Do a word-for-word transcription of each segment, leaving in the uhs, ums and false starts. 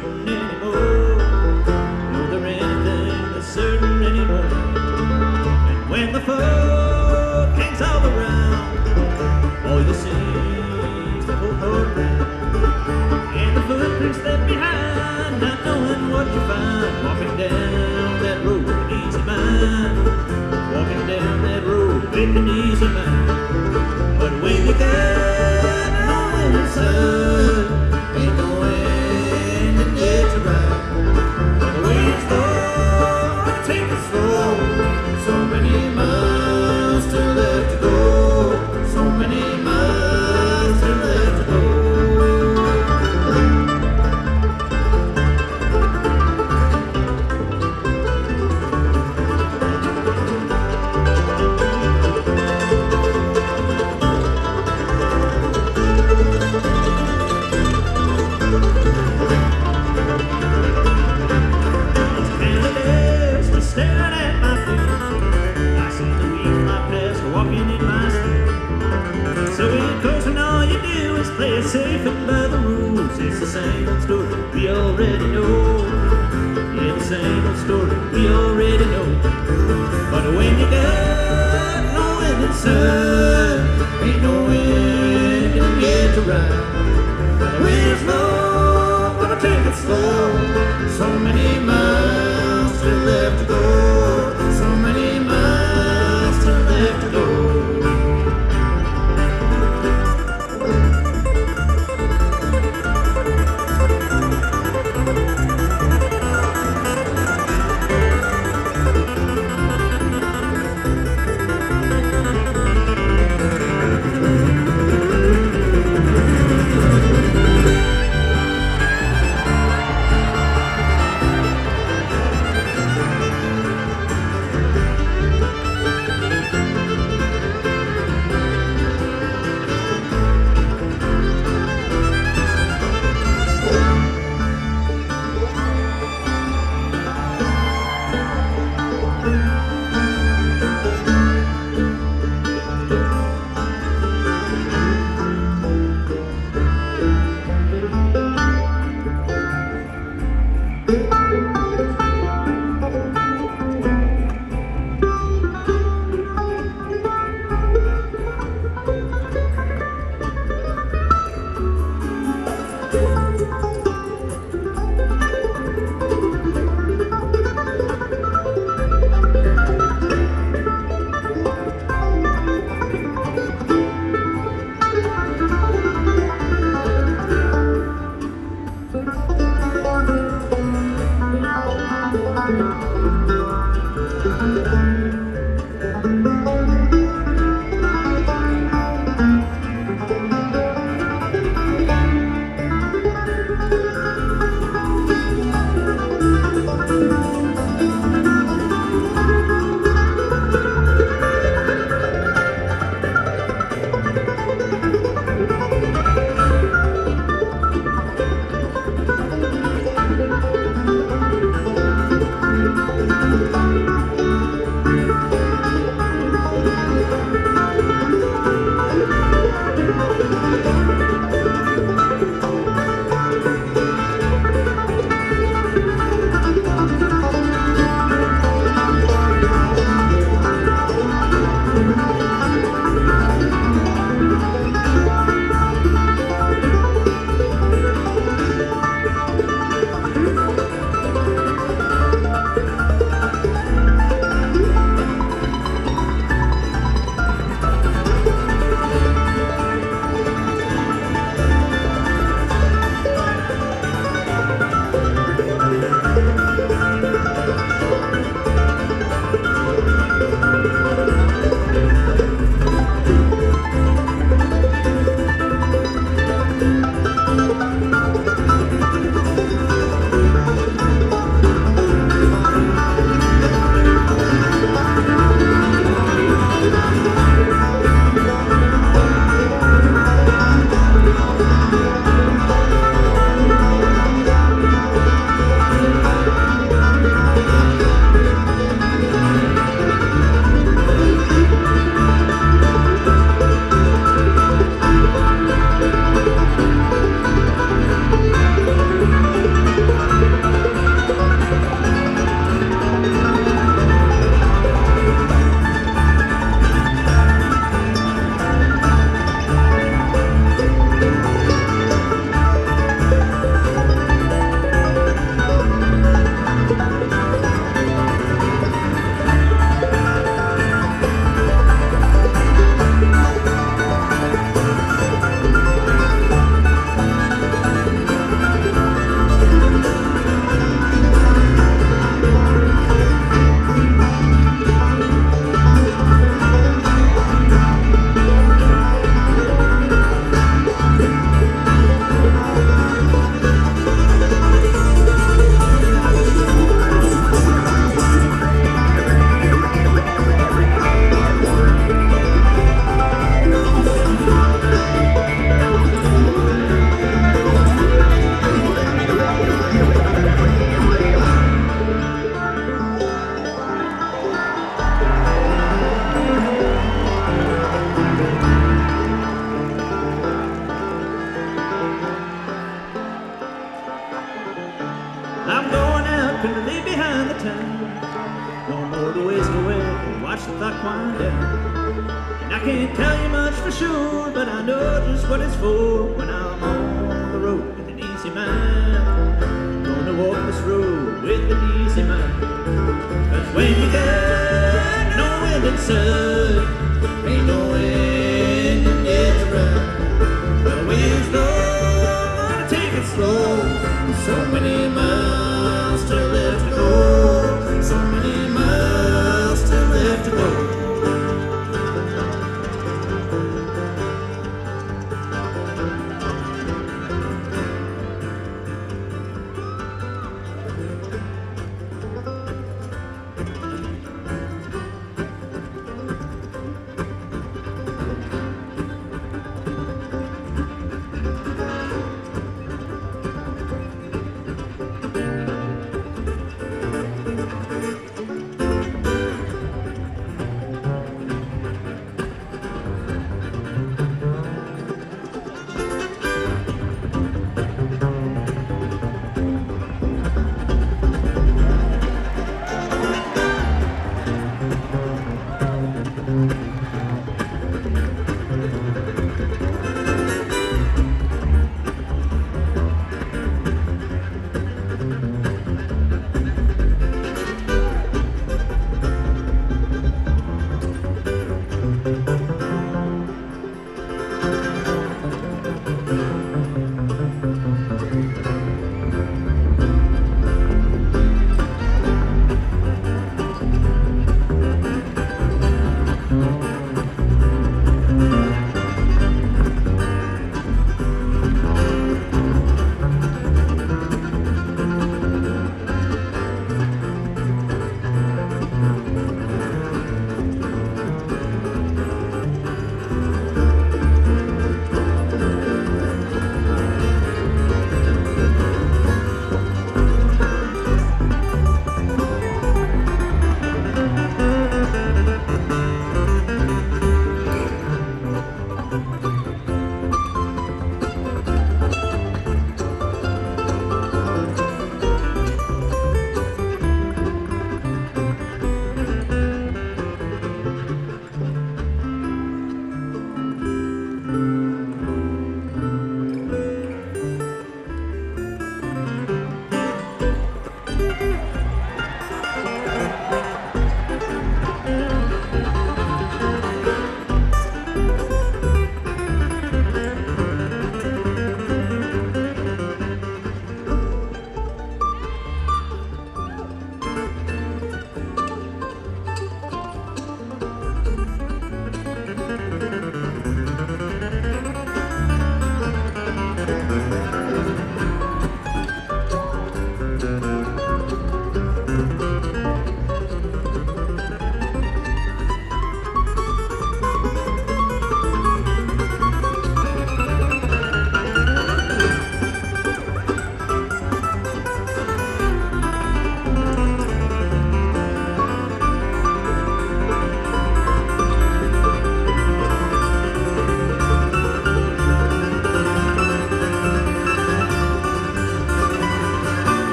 certain anymore. Nor there anything that's certain anymore. And when the fog hangs all around, all you see is the whole road round. And the footprints left behind, not knowing what you find. Walking down that road with an easy mind. Walking down that road with an easy mind. But when you get home in the sun, ain't no end to get you right. But the way it's going, take it slow. So many miles still left to go. So many miles still left to go. Staring at my feet, I see the weeds my past walking in my sleep. So it goes when all you do is play it safe and by the rules. It's the same old story we already know. Yeah, the same old story we already know. But when you got no wind and sun, ain't no wind to get you right. But the wind's low, gonna take it slow. So many miles still left to go. So many miles still left to go. Thank you. I'm going out, gonna leave behind the town. No more to waste away, watch the clock wind down. And I can't tell you much for sure, but I know just what it's for when I'm on the road with an easy mind. Gonna walk this road with an easy mind. Cause when you got no wind in sight, ain't no wind in yet to run. The wind's gonna take it slow. So many miles still left to go. So many miles still left to go.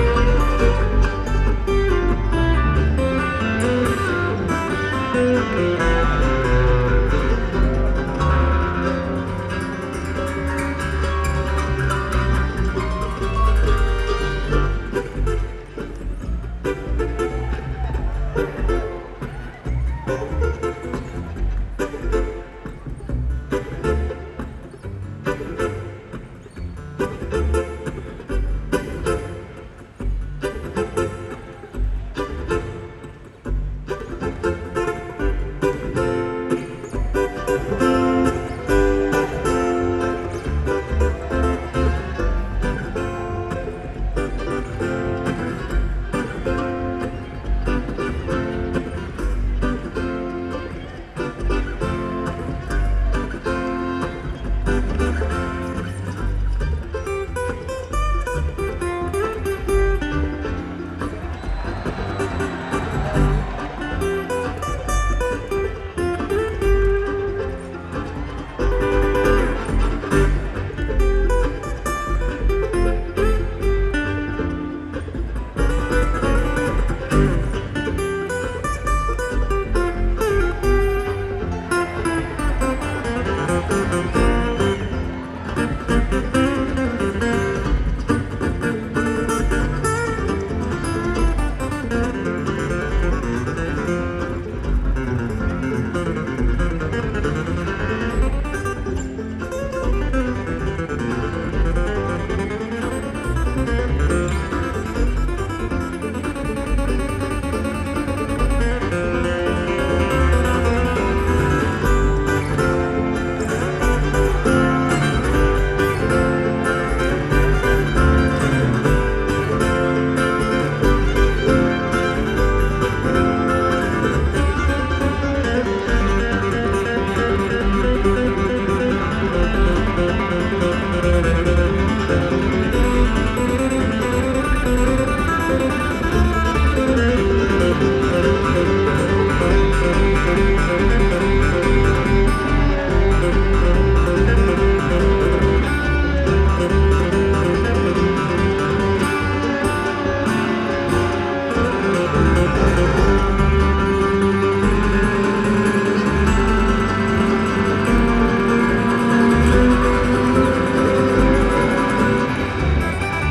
Thank you.